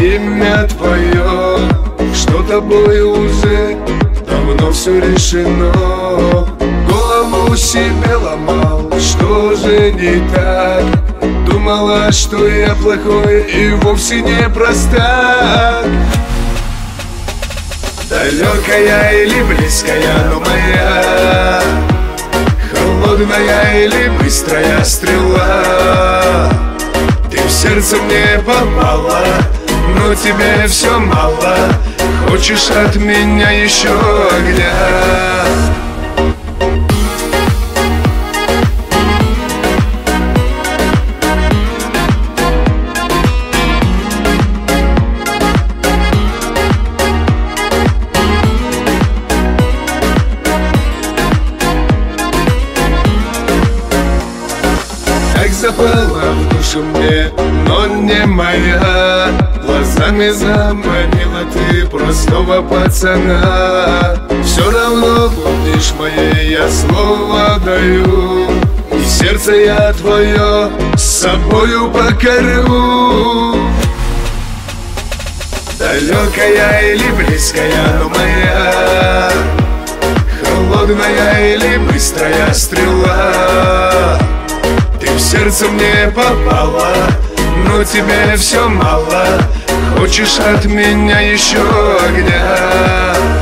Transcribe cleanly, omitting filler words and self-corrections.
имя твое, что тобой уже давно все решено. Голову себе ломал, что же не так? Думала, что я плохой и вовсе не простак. Далекая или близкая, но моя, холодная или быстрая стрела. Ты в сердце мне попала, но тебе все мало. Хочешь от меня еще огня? Запала в душу мне, но не моя. Глазами заманила ты простого пацана. Все равно помнишь моей, я слово даю, и сердце я твое с собою покорю. Далекая или близкая, но моя, холодная или быстрая стрела. Ты в сердце мне попала, но тебе все мало. Хочешь от меня еще огня?